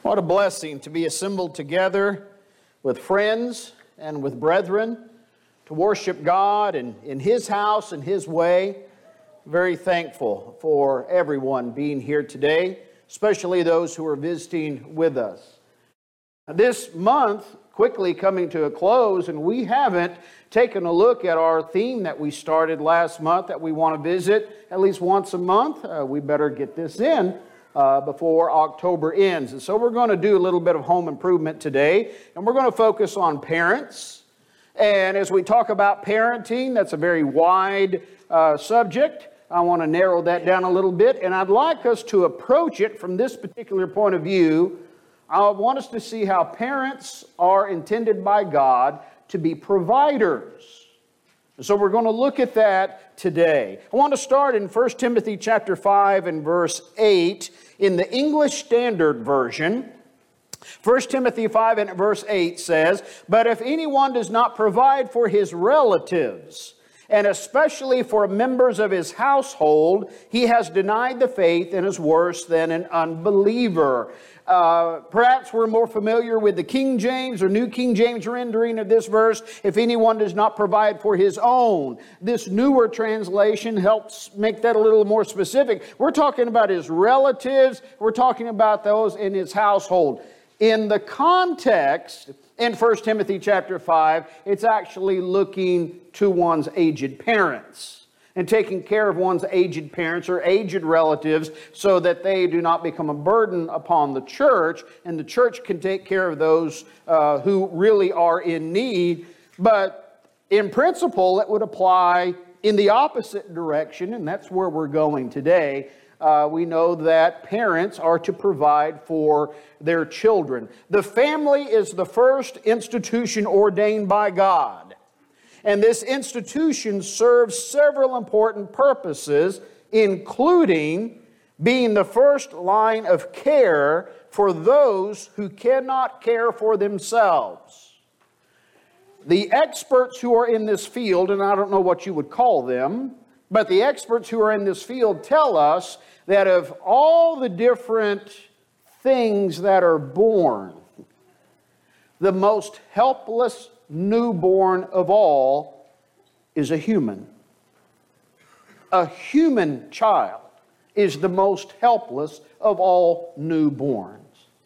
What a blessing to be assembled together with friends and with brethren to worship God and in His house and His way. Very thankful for everyone being here today, especially those who are visiting with us. This month quickly coming to a close, and we haven't taken a look at our theme that we started last month that we want to visit at least once a month. We better get this in before October ends. And so we're going to do a little bit of home improvement today, and we're going to focus on parents. And as we talk about parenting, that's a very wide subject. I want to narrow that down a little bit, and I'd like us to approach it from this particular point of view. I want us to see how parents are intended by God to be providers. So we're going to look at that today. I want to start in 1 Timothy chapter 5 and verse 8 in the English Standard Version. 1 Timothy 5 and verse 8 says, "But if anyone does not provide for his relatives, and especially for members of his household, he has denied the faith and is worse than an unbeliever." Perhaps we're more familiar with the King James or New King James rendering of this verse. If anyone does not provide for his own. This newer translation helps make that a little more specific. We're talking about his relatives. We're talking about those in his household. In the context, in 1 Timothy chapter 5, it's actually looking to one's aged parents and taking care of one's aged parents or aged relatives so that they do not become a burden upon the church, and the church can take care of those who really are in need. But in principle, it would apply in the opposite direction, and that's where we're going today. We know that parents are to provide for their children. The family is the first institution ordained by God. And this institution serves several important purposes, including being the first line of care for those who cannot care for themselves. The experts who are in this field, and I don't know what you would call them, but the experts who are in this field tell us that of all the different things that are born, the most helpless newborn of all is a human. A human child is the most helpless of all newborns.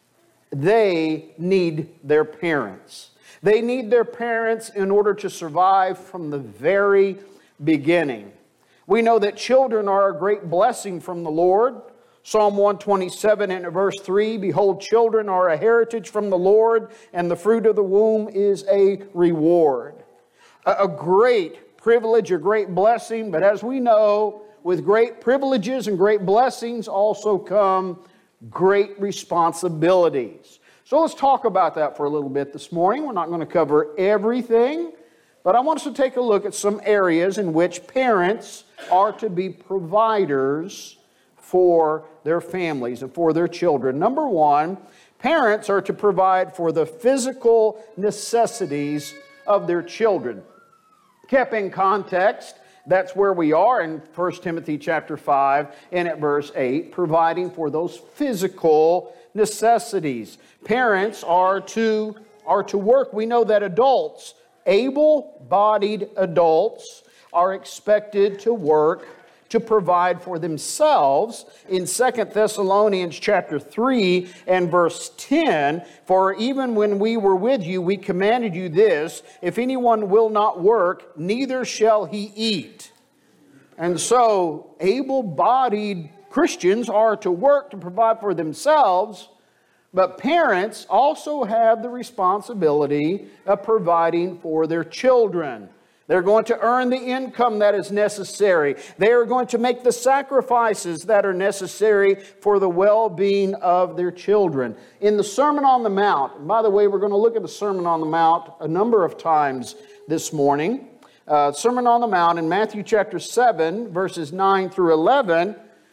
They need their parents. They need their parents in order to survive from the very beginning. We know that children are a great blessing from the Lord. Psalm 127 and verse 3, "Behold, children are a heritage from the Lord, and the fruit of the womb is a reward." A great privilege, a great blessing, but as we know, with great privileges and great blessings also come great responsibilities. So let's talk about that for a little bit this morning. We're not going to cover everything, but I want us to take a look at some areas in which parents are to be providers for their families and for their children. Number one, parents are to provide for the physical necessities of their children. Kept in context, that's where we are in 1 Timothy chapter 5 and at verse 8, providing for those physical necessities. Parents are to work. We know that adults, able-bodied adults, are expected to work to provide for themselves. In 2 Thessalonians chapter 3 and verse 10, "For even when we were with you, we commanded you this, if anyone will not work, neither shall he eat." And so, able-bodied Christians are to work to provide for themselves, but parents also have the responsibility of providing for their children. They're going to earn the income that is necessary. They are going to make the sacrifices that are necessary for the well-being of their children. In the Sermon on the Mount, and by the way, we're going to look at the Sermon on the Mount a number of times this morning. Sermon on the Mount in Matthew chapter 7, verses 9 through 11,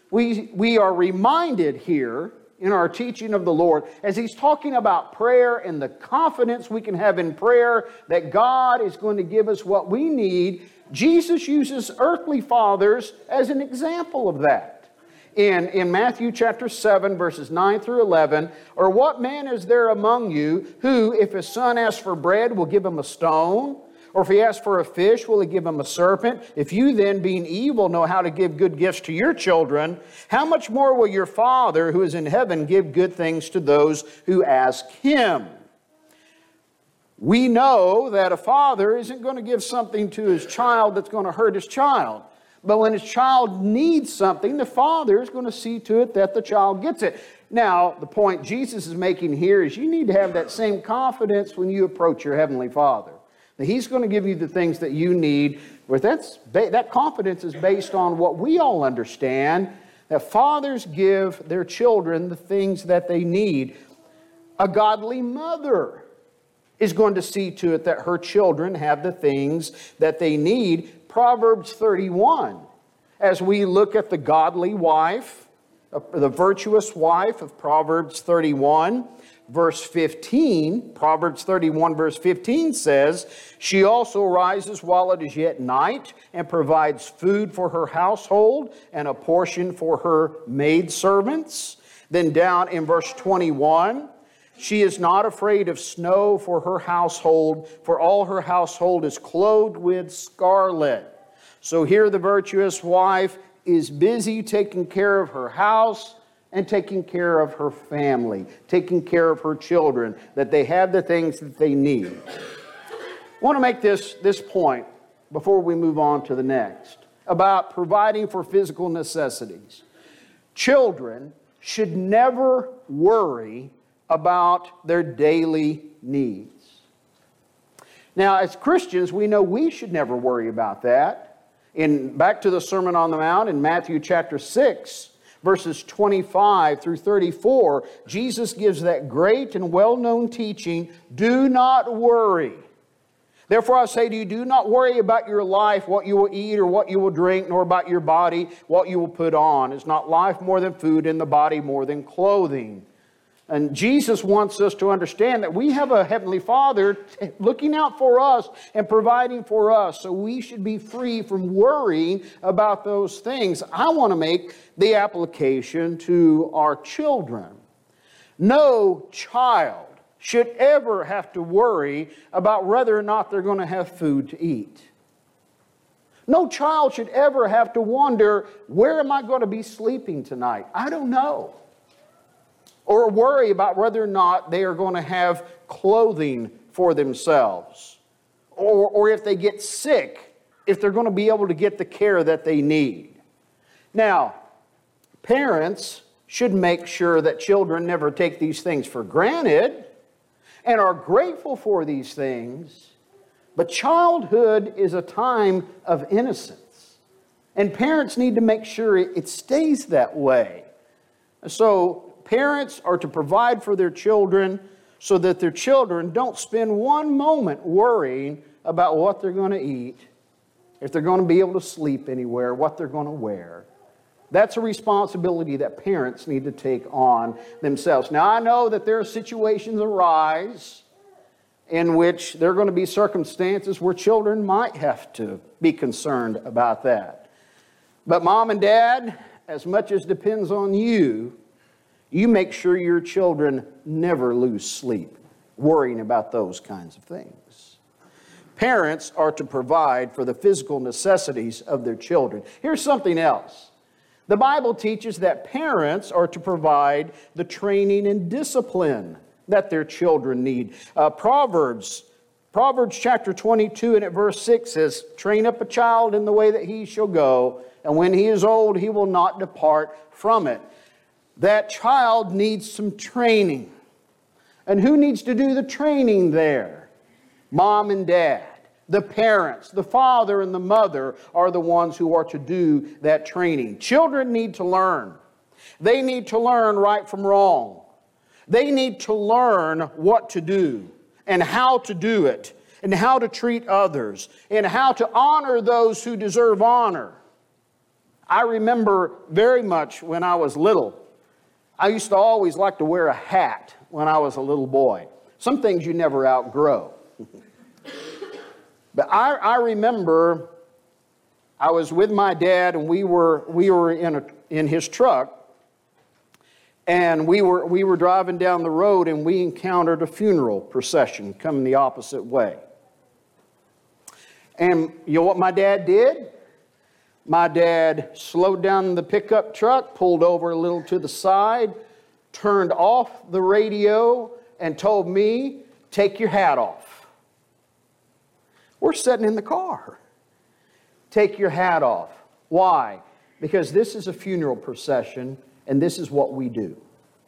we are reminded here in our teaching of the Lord, as He's talking about prayer and the confidence we can have in prayer that God is going to give us what we need. Jesus uses earthly fathers as an example of that. in Matthew chapter 7, verses 9 through 11, or what man is there among you who, if his son asks for bread, will give him a stone? Or if he asks for a fish, will he give him a serpent? If you then, being evil, know how to give good gifts to your children, how much more will your Father who is in heaven give good things to those who ask Him? We know that a father isn't going to give something to his child that's going to hurt his child. But when his child needs something, the father is going to see to it that the child gets it. Now, the point Jesus is making here is you need to have that same confidence when you approach your Heavenly Father. That He's going to give you the things that you need. But that confidence is based on what we all understand, that fathers give their children the things that they need. A godly mother is going to see to it that her children have the things that they need. Proverbs 31, as we look at the godly wife, the virtuous wife of Proverbs 31, verse 15, Proverbs 31, verse 15 says, she also rises while it is yet night and provides food for her household and a portion for her maidservants. Then down in verse 21, she is not afraid of snow for her household, for all her household is clothed with scarlet. So here the virtuous wife is busy taking care of her house and taking care of her family, taking care of her children, that they have the things that they need. I want to make this point before we move on to the next, about providing for physical necessities. Children should never worry about their daily needs. Now, as Christians, we know we should never worry about that. Back to the Sermon on the Mount in Matthew chapter 6, verses 25 through 34, Jesus gives that great and well-known teaching, do not worry. Therefore I say to you, do not worry about your life, what you will eat or what you will drink, nor about your body, what you will put on. Is not life more than food, and the body more than clothing? And Jesus wants us to understand that we have a Heavenly Father looking out for us and providing for us. So we should be free from worrying about those things. I want to make the application to our children. No child should ever have to worry about whether or not they're going to have food to eat. No child should ever have to wonder, where am I going to be sleeping tonight? I don't know. Or worry about whether or not they are going to have clothing for themselves. Or if they get sick, if they're going to be able to get the care that they need. Now, parents should make sure that children never take these things for granted and are grateful for these things. But childhood is a time of innocence. And parents need to make sure it stays that way. So, parents are to provide for their children so that their children don't spend one moment worrying about what they're going to eat, if they're going to be able to sleep anywhere, what they're going to wear. That's a responsibility that parents need to take on themselves. Now, I know that there are situations arise in which there are going to be circumstances where children might have to be concerned about that. But mom and dad, as much as depends on you, you make sure your children never lose sleep worrying about those kinds of things. Parents are to provide for the physical necessities of their children. Here's something else. The Bible teaches that parents are to provide the training and discipline that their children need. Proverbs chapter 22 and at verse 6 says, train up a child in the way that he shall go, and when he is old, he will not depart from it. That child needs some training. And who needs to do the training there? Mom and dad. The parents, the father and the mother are the ones who are to do that training. Children need to learn. They need to learn right from wrong. They need to learn what to do and how to do it and how to treat others and how to honor those who deserve honor. I remember very much when I was little, I used to always like to wear a hat when I was a little boy. Some things you never outgrow. But I remember I was with my dad and we were in in his truck, and we were driving down the road, and we encountered a funeral procession coming the opposite way. And you know what my dad did? My dad slowed down the pickup truck, pulled over a little to the side, turned off the radio, and told me, "Take your hat off." We're sitting in the car. Take your hat off. Why? Because this is a funeral procession, and this is what we do.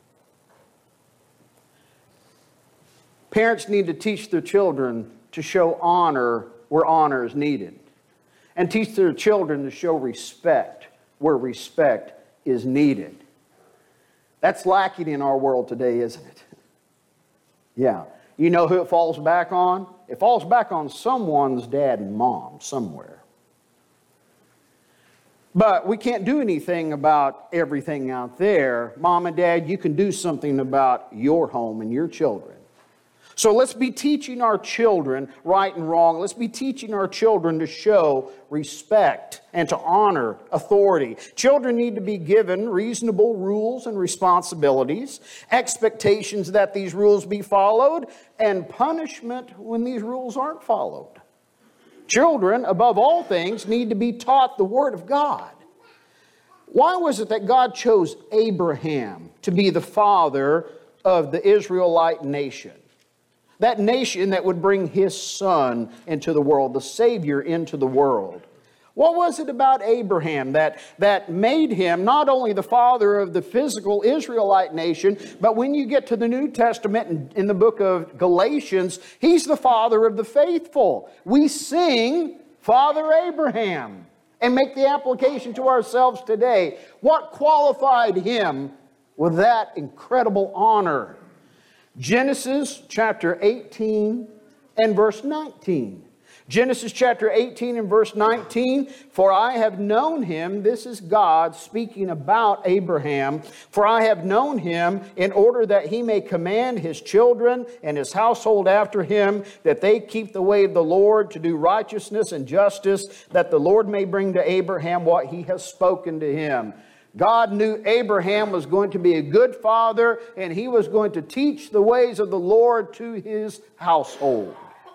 Parents need to teach their children to show honor where honor is needed, and teach their children to show respect where respect is needed. That's lacking in our world today, isn't it? Yeah. You know who it falls back on? It falls back on someone's dad and mom somewhere. But we can't do anything about everything out there. Mom and Dad, you can do something about your home and your children. So let's be teaching our children right and wrong. Let's be teaching our children to show respect and to honor authority. Children need to be given reasonable rules and responsibilities, expectations that these rules be followed, and punishment when these rules aren't followed. Children, above all things, need to be taught the Word of God. Why was it that God chose Abraham to be the father of the Israelite nation? That nation that would bring His Son into the world, the Savior into the world. What was it about Abraham that made him not only the father of the physical Israelite nation, but when you get to the New Testament in the book of Galatians, he's the father of the faithful. We sing Father Abraham and make the application to ourselves today. What qualified him with that incredible honor? Genesis chapter 18 and verse 19. Genesis chapter 18 and verse 19, "For I have known him," this is God speaking about Abraham, "for I have known him in order that he may command his children and his household after him, that they keep the way of the Lord to do righteousness and justice, that the Lord may bring to Abraham what he has spoken to him." God knew Abraham was going to be a good father, and he was going to teach the ways of the Lord to his household.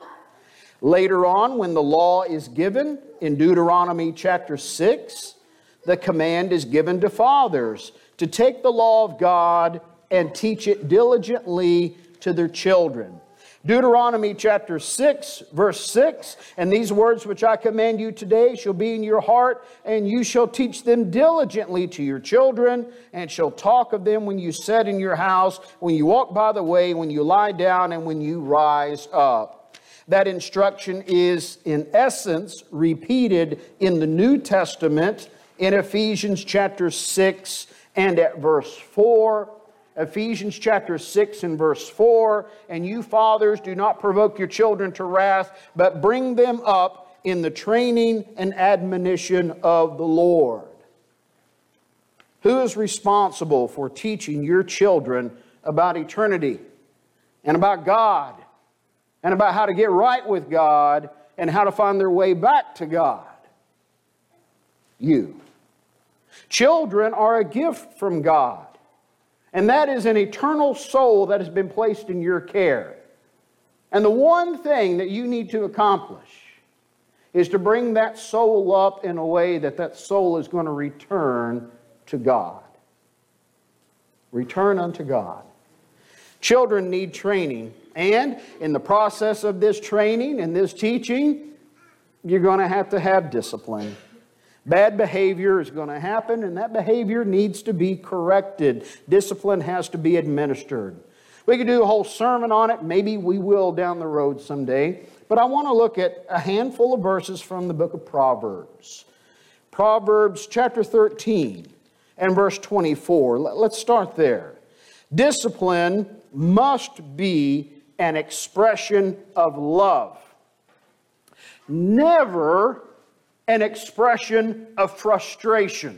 Later on, when the law is given in Deuteronomy chapter 6, the command is given to fathers to take the law of God and teach it diligently to their children. Deuteronomy chapter 6, verse 6, "And these words which I command you today shall be in your heart, and you shall teach them diligently to your children, and shall talk of them when you sit in your house, when you walk by the way, when you lie down, and when you rise up." That instruction is, in essence, repeated in the New Testament in Ephesians chapter 6 and at verse 4. Ephesians chapter 6 and verse 4, "And you fathers, do not provoke your children to wrath, but bring them up in the training and admonition of the Lord." Who is responsible for teaching your children about eternity and about God and about how to get right with God and how to find their way back to God? You. Children are a gift from God, and that is an eternal soul that has been placed in your care. And the one thing that you need to accomplish is to bring that soul up in a way that that soul is going to return to God. Return unto God. Children need training, and in the process of this training and this teaching, you're going to have discipline. Bad behavior is going to happen, and that behavior needs to be corrected. Discipline has to be administered. We could do a whole sermon on it. Maybe we will down the road someday. But I want to look at a handful of verses from the book of Proverbs. Proverbs chapter 13 and verse 24. Let's start there. Discipline must be an expression of love, never an expression of frustration.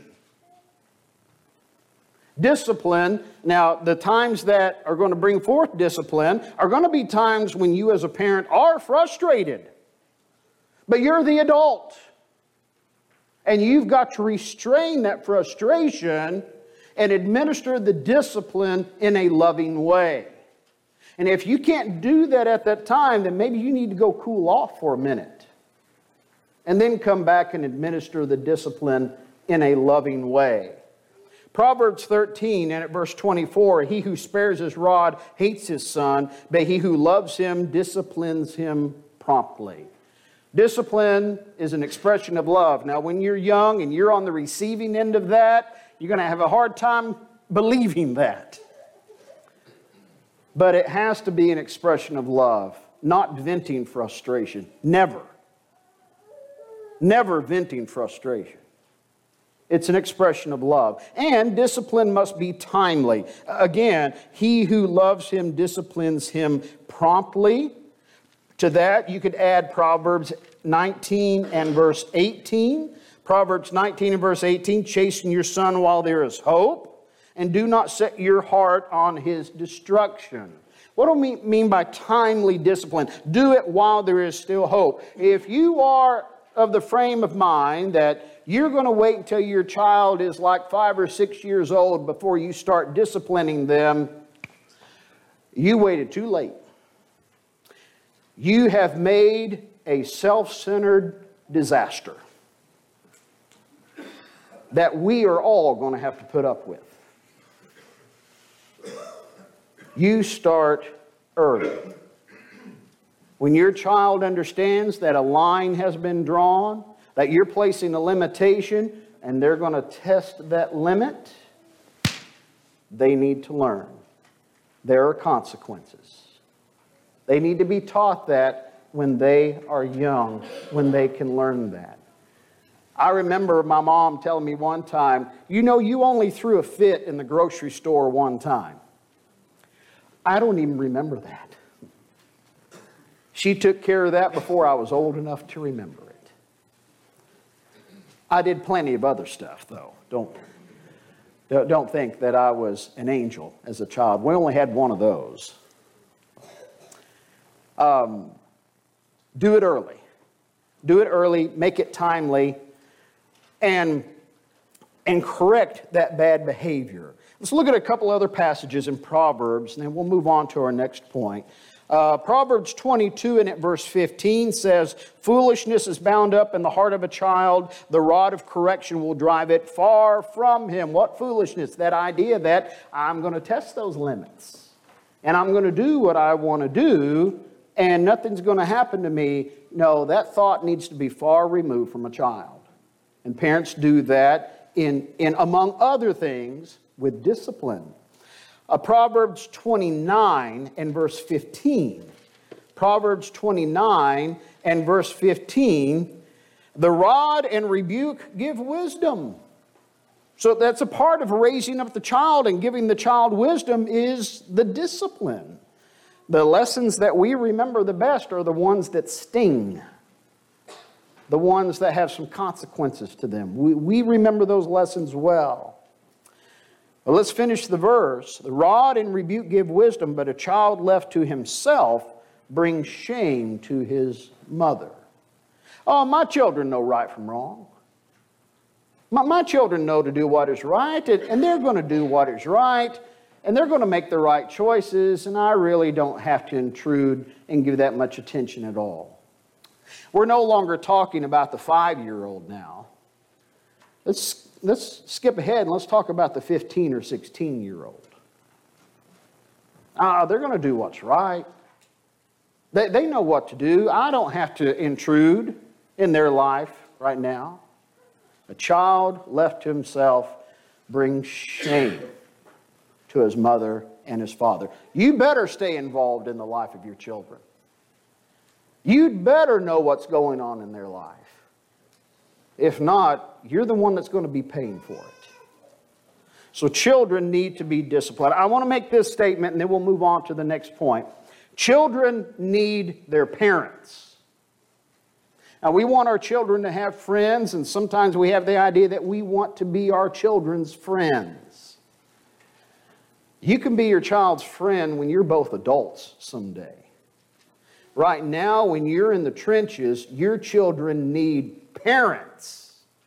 Discipline, now the times that are going to bring forth discipline are going to be times when you as a parent are frustrated. But you're the adult. And you've got to restrain that frustration and administer the discipline in a loving way. And if you can't do that at that time, then maybe you need to go cool off for a minute. And then come back and administer the discipline in a loving way. Proverbs 13 and at verse 24, he who spares his rod hates his son, but he who loves him disciplines him promptly. Discipline is an expression of love. Now, when you're young and you're on the receiving end of that, you're going to have a hard time believing that. But it has to be an expression of love, not venting frustration. Never. Never venting frustration. It's an expression of love. And discipline must be timely. Again, he who loves him disciplines him promptly. To that, you could add Proverbs 19 and verse 18. Proverbs 19 and verse 18, chasten your son while there is hope, and do not set your heart on his destruction. What do we mean by timely discipline? Do it while there is still hope. If you are of the frame of mind that you're going to wait until your child is like 5 or 6 years old before you start disciplining them, you waited too late. You have made a self-centered disaster that we are all going to have to put up with. You start early. When your child understands that a line has been drawn, that you're placing a limitation, and they're going to test that limit, they need to learn. There are consequences. They need to be taught that when they are young, when they can learn that. I remember my mom telling me one time, you know, you only threw a fit in the grocery store one time. I don't even remember that. She took care of that before I was old enough to remember it. I did plenty of other stuff, though. Don't think that I was an angel as a child. We only had one of those. Do it early. Do it early, make it timely, and correct that bad behavior. Let's look at a couple other passages in Proverbs, and then we'll move on to our next point. Proverbs 22 and at verse 15 says, foolishness is bound up in the heart of a child. The rod of correction will drive it far from him. What foolishness? That idea that I'm going to test those limits. And I'm going to do what I want to do, and nothing's going to happen to me. No, that thought needs to be far removed from a child. And parents do that in among other things, with discipline. Proverbs 29 and verse 15. Proverbs 29 and verse 15. The rod and rebuke give wisdom. So that's a part of raising up the child and giving the child wisdom is the discipline. The lessons that we remember the best are the ones that sting. The ones that have some consequences to them. We remember those lessons well. Well, let's finish the verse. The rod and rebuke give wisdom, but a child left to himself brings shame to his mother. Oh, my children know right from wrong. My children know to do what is right, and they're going to do what is right, and they're going to make the right choices, and I really don't have to intrude and give that much attention at all. We're no longer talking about the 5-year-old now. Let's skip ahead and let's talk about the 15 or 16-year-old. They're going to do what's right. They know what to do. I don't have to intrude in their life right now. A child left to himself brings shame to his mother and his father. You better stay involved in the life of your children. You'd better know what's going on in their life. If not, you're the one that's going to be paying for it. So children need to be disciplined. I want to make this statement and then we'll move on to the next point. Children need their parents. Now, we want our children to have friends, and sometimes we have the idea that we want to be our children's friends. You can be your child's friend when you're both adults someday. Right now, when you're in the trenches, your children need parents.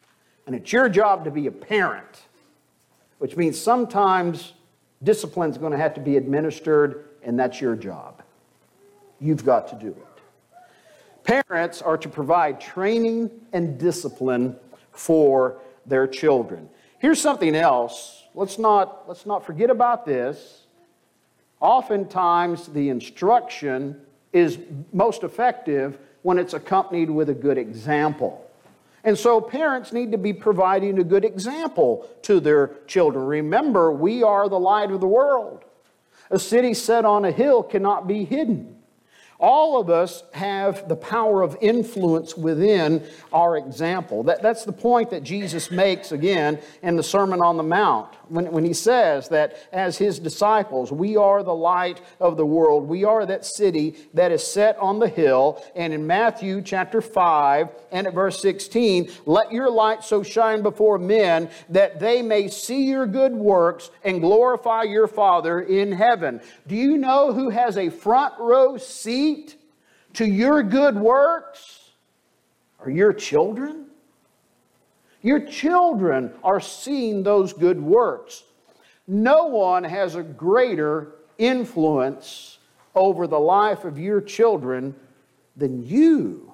And it's your job to be a parent, which means sometimes discipline's going to have to be administered, and that's your job. You've got to do it. Parents are to provide training and discipline for their children. Here's something else. Let's not forget about this. Oftentimes, the instruction is most effective when it's accompanied with a good example. And so parents need to be providing a good example to their children. Remember, we are the light of the world. A city set on a hill cannot be hidden. All of us have the power of influence within our example. That's the point that Jesus makes again in the Sermon on the Mount when he says that as his disciples, we are the light of the world. We are that city that is set on the hill. And in Matthew chapter 5 and at verse 16, let your light so shine before men that they may see your good works and glorify your Father in heaven. Do you know who has a front row seat to your good works? Are your children? Your children are seeing those good works. No one has a greater influence over the life of your children than you.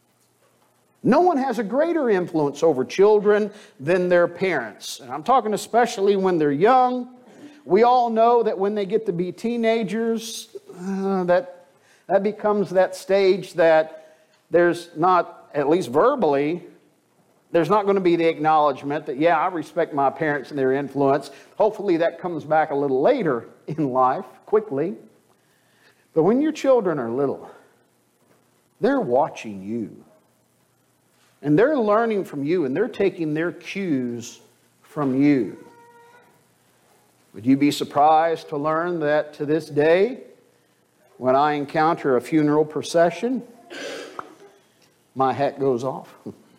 No one has a greater influence over children than their parents. And I'm talking especially when they're young. We all know that when they get to be teenagers, that becomes that stage that there's not, at least verbally, there's not going to be the acknowledgement that, yeah, I respect my parents and their influence. Hopefully that comes back a little later in life, quickly. But when your children are little, they're watching you. And they're learning from you, and they're taking their cues from you. Would you be surprised to learn that to this day, when I encounter a funeral procession, my hat goes off?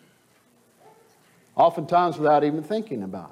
Oftentimes without even thinking about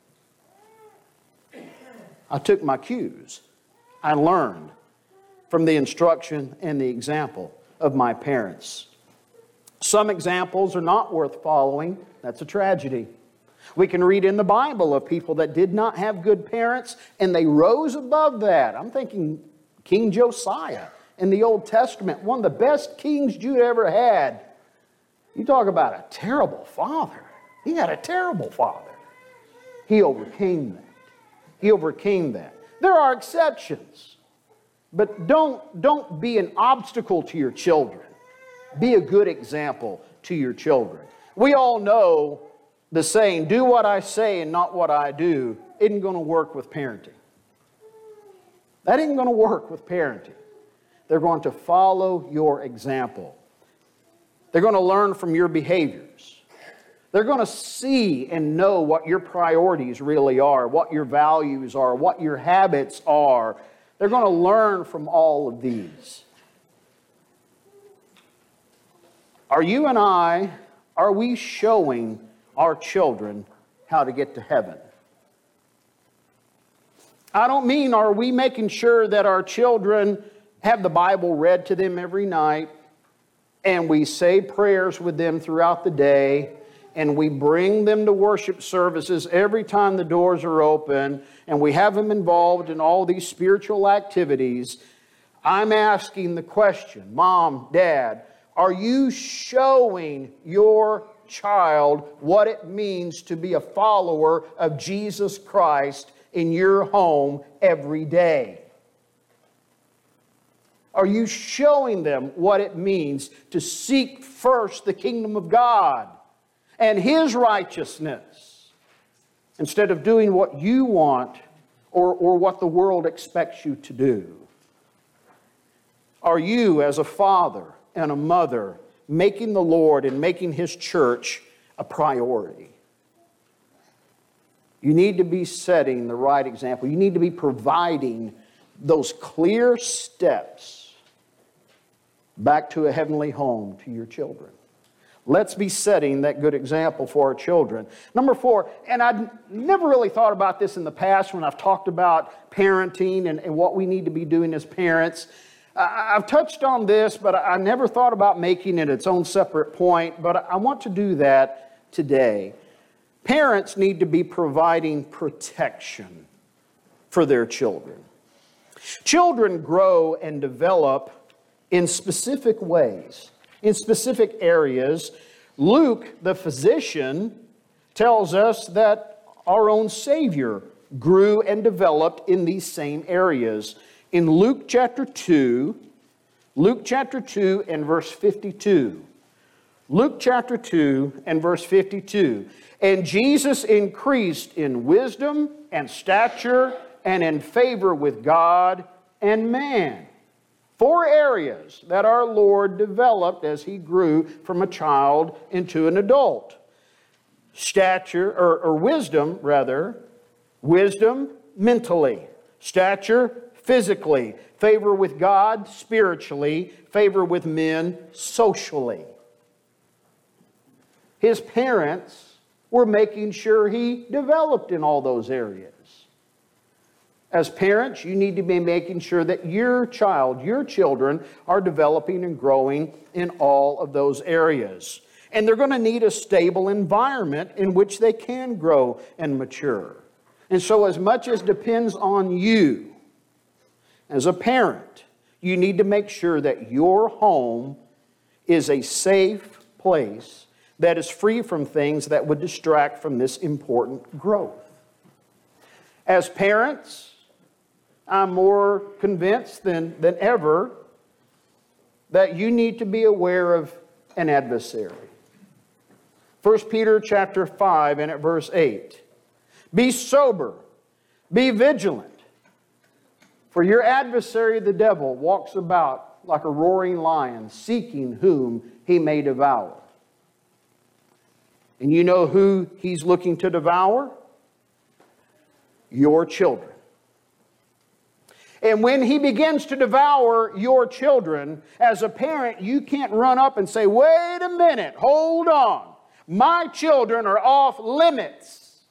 it. I took my cues. I learned from the instruction and the example of my parents. Some examples are not worth following. That's a tragedy. We can read in the Bible of people that did not have good parents and they rose above that. I'm thinking King Josiah in the Old Testament, one of the best kings Judah ever had. You talk about a terrible father. He had a terrible father. He overcame that. He overcame that. There are exceptions, but don't be an obstacle to your children. Be a good example to your children. We all know the saying, do what I say and not what I do, isn't going to work with parenting. That ain't going to work with parenting. They're going to follow your example. They're going to learn from your behaviors. They're going to see and know what your priorities really are, what your values are, what your habits are. They're going to learn from all of these. Are you and I, are we showing our children how to get to heaven? I don't mean are we making sure that our children have the Bible read to them every night and we say prayers with them throughout the day and we bring them to worship services every time the doors are open and we have them involved in all these spiritual activities. I'm asking the question, Mom, Dad, are you showing your child what it means to be a follower of Jesus Christ in your home every day? Are you showing them what it means to seek first the kingdom of God and His righteousness instead of doing what you want or what the world expects you to do? Are you, as a father and a mother, making the Lord and making His church a priority? You need to be setting the right example. You need to be providing those clear steps back to a heavenly home to your children. Let's be setting that good example for our children. Number 4, and I've never really thought about this in the past when I've talked about parenting and what we need to be doing as parents. I've touched on this, but I never thought about making it its own separate point, but I want to do that today. Parents need to be providing protection for their children. Children grow and develop in specific ways, in specific areas. Luke, the physician, tells us that our own Savior grew and developed in these same areas. In Luke chapter 2 and verse 52. Luke chapter 2 and verse 52. And Jesus increased in wisdom and stature and in favor with God and man. 4 areas that our Lord developed as He grew from a child into an adult. Stature, or wisdom rather, wisdom mentally, stature physically, favor with God spiritually, favor with men socially. His parents were making sure he developed in all those areas. As parents, you need to be making sure that your child, your children, are developing and growing in all of those areas. And they're going to need a stable environment in which they can grow and mature. And so as much as depends on you, as a parent, you need to make sure that your home is a safe place that is free from things that would distract from this important growth. As parents, I'm more convinced than ever that you need to be aware of an adversary. 1 Peter chapter 5 and at verse 8. Be sober, be vigilant, for your adversary the devil walks about like a roaring lion, seeking whom he may devour. And you know who he's looking to devour? Your children. And when he begins to devour your children, as a parent, you can't run up and say, wait a minute, hold on. My children are off limits.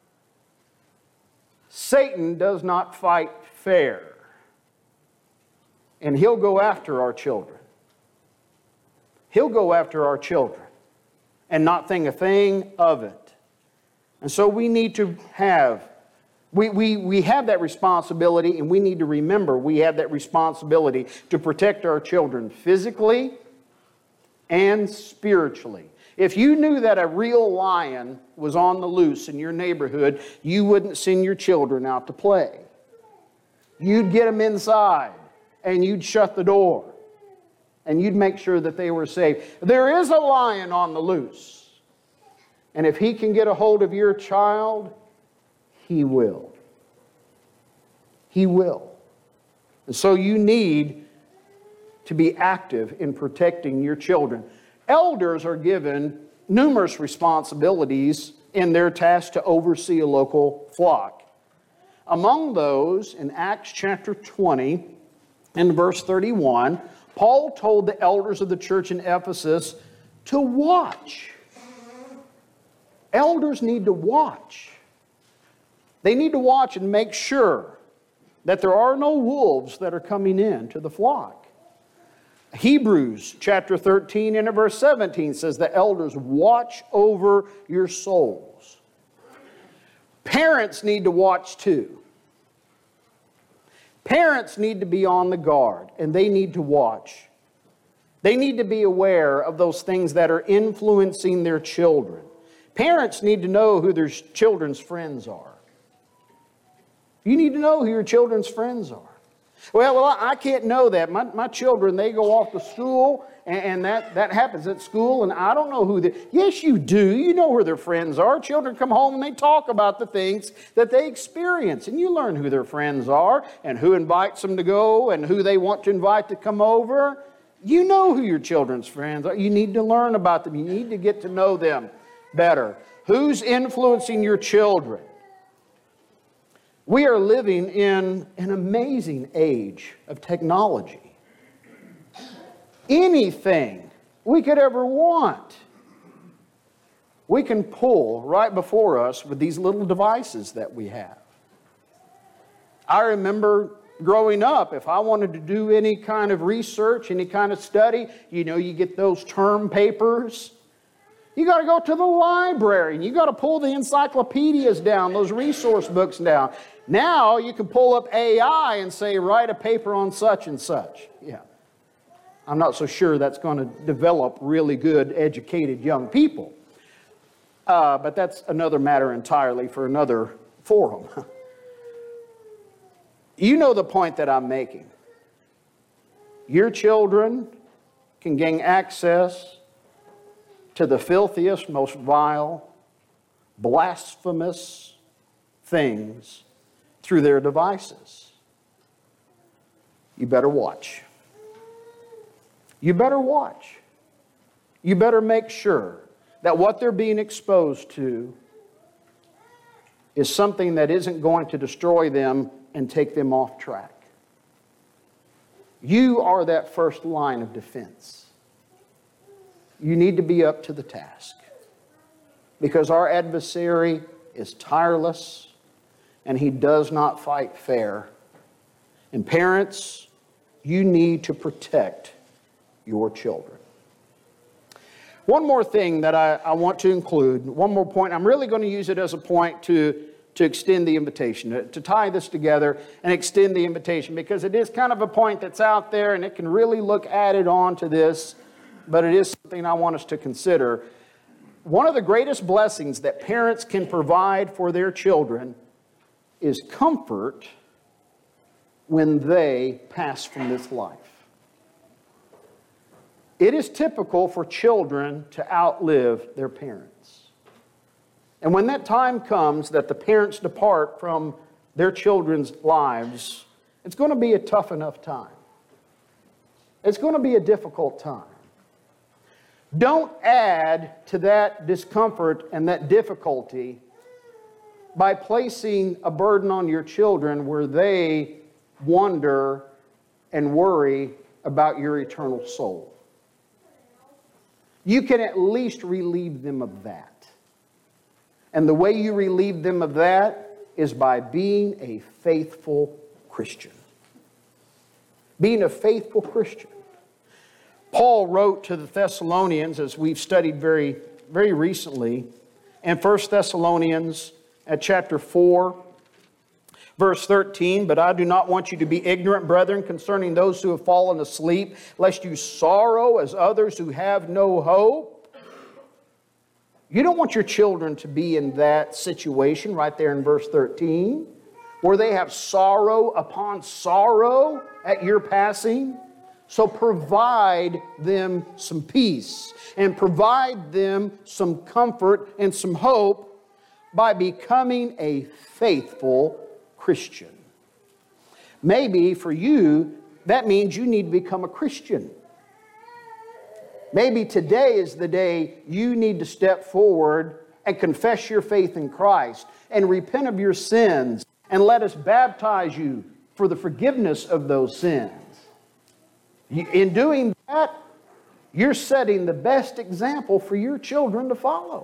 Satan does not fight fair. And he'll go after our children. He'll go after our children and not think a thing of it. And so we need to have We have that responsibility, and we need to remember we have that responsibility to protect our children physically and spiritually. If you knew that a real lion was on the loose in your neighborhood, you wouldn't send your children out to play. You'd get them inside, and you'd shut the door, and you'd make sure that they were safe. There is a lion on the loose, and if he can get a hold of your child, he will. He will. And so you need to be active in protecting your children. Elders are given numerous responsibilities in their task to oversee a local flock. Among those, in Acts chapter 20 and verse 31, Paul told the elders of the church in Ephesus to watch. Elders need to watch. They need to watch and make sure that there are no wolves that are coming in to the flock. Hebrews chapter 13 and verse 17 says the elders watch over your souls. Parents need to watch too. Parents need to be on the guard, and they need to watch. They need to be aware of those things that are influencing their children. Parents need to know who their children's friends are. You need to know who your children's friends are. Well, I can't know that. My children, they go off to school, and that happens at school, and I don't know who they... Yes, you do. You know where their friends are. Children come home and they talk about the things that they experience, and you learn who their friends are, and who invites them to go, and who they want to invite to come over. You know who your children's friends are. You need to learn about them. You need to get to know them better. Who's influencing your children? We are living in an amazing age of technology. Anything we could ever want, we can pull right before us with these little devices that we have. I remember growing up, if I wanted to do any kind of research, any kind of study, you get those term papers. You got to go to the library, and you got to pull the encyclopedias down, those resource books down. Now you can pull up AI and say, write a paper on such and such. Yeah. I'm not so sure that's going to develop really good, educated young people. But that's another matter entirely for another forum. You know the point that I'm making. Your children can gain access to the filthiest, most vile, blasphemous things through their devices. You better watch. You better watch. You better make sure that what they're being exposed to is something that isn't going to destroy them and take them off track. You are that first line of defense. You need to be up to the task, because our adversary is tireless and he does not fight fair. And parents, you need to protect your children. One more thing that I want to include, one more point. I'm really going to use it as a point to extend the invitation, to tie this together and extend the invitation, because it is kind of a point that's out there and it can really look added on to this, but it is something I want us to consider. One of the greatest blessings that parents can provide for their children is comfort when they pass from this life. It is typical for children to outlive their parents. And when that time comes that the parents depart from their children's lives, it's going to be a tough enough time. It's going to be a difficult time. Don't add to that discomfort and that difficulty by placing a burden on your children where they wonder and worry about your eternal soul. You can at least relieve them of that. And the way you relieve them of that is by being a faithful Christian. Being a faithful Christian. Paul wrote to the Thessalonians, as we've studied very, very recently, in 1 Thessalonians at chapter 4, verse 13, "But I do not want you to be ignorant, brethren, concerning those who have fallen asleep, lest you sorrow as others who have no hope." You don't want your children to be in that situation right there in verse 13, where they have sorrow upon sorrow at your passing. So provide them some peace and provide them some comfort and some hope by becoming a faithful Christian. Maybe for you, that means you need to become a Christian. Maybe today is the day you need to step forward and confess your faith in Christ and repent of your sins and let us baptize you for the forgiveness of those sins. In doing that, you're setting the best example for your children to follow.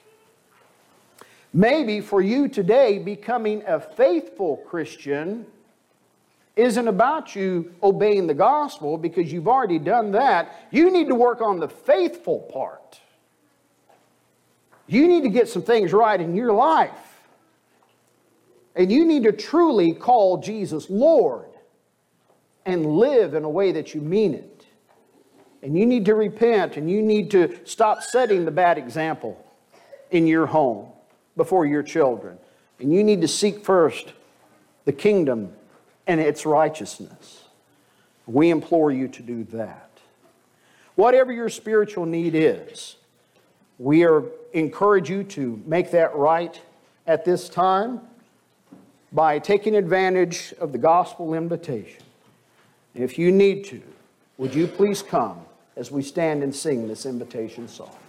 Maybe for you today, becoming a faithful Christian isn't about you obeying the gospel, because you've already done that. You need to work on the faithful part. You need to get some things right in your life. And you need to truly call Jesus Lord and live in a way that you mean it. And you need to repent, and you need to stop setting the bad example in your home before your children. And you need to seek first the kingdom and its righteousness. We implore you to do that. Whatever your spiritual need is, we encourage you to make that right at this time by taking advantage of the gospel invitation. If you need to, would you please come as we stand and sing this invitation song?